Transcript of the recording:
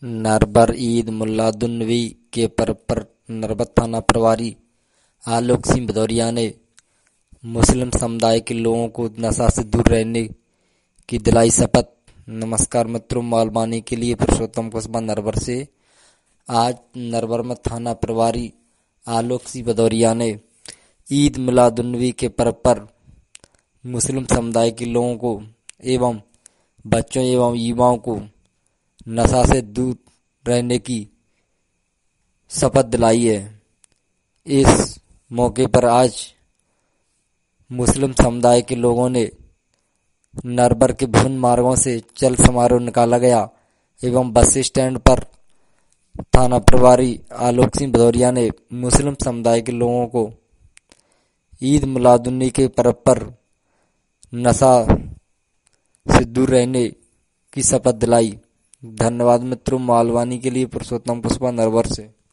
नरबर ईद मिलादुन्नबी के पर्व पर नरबत थाना प्रभारी आलोक सिंह भदौरिया ने मुस्लिम समुदाय के लोगों को नशा से दूर रहने की दिलाई शपथ। नमस्कार मित्रों, मालवानी के लिए पुरुषोत्तम कुशवाहा नरबर से। आज नरबर में थाना प्रभारी आलोक सिंह भदौरिया ने ईद मिलादुन्नबी के पर्व पर मुस्लिम समुदाय के लोगों को एवं बच्चों एवं युवाओं को नशा से दूर रहने की शपथ दिलाई है। इस मौके पर आज मुस्लिम समुदाय के लोगों ने नरबर के विभिन्न मार्गों से चल समारोह निकाला गया एवं बस स्टैंड पर थाना प्रभारी आलोक सिंह भदौरिया ने मुस्लिम समुदाय के लोगों को ईद मिलादुन्नबी के पर्व पर नशा से दूर रहने की शपथ दिलाई। धन्यवाद मित्रों, मालवानी के लिए पुरुषोत्तम कुशवाहा नरबर से।